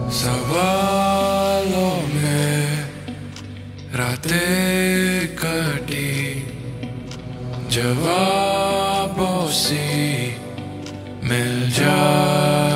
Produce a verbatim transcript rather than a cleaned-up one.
सवालों में रातें कटी, जवाबों सी मिल जा।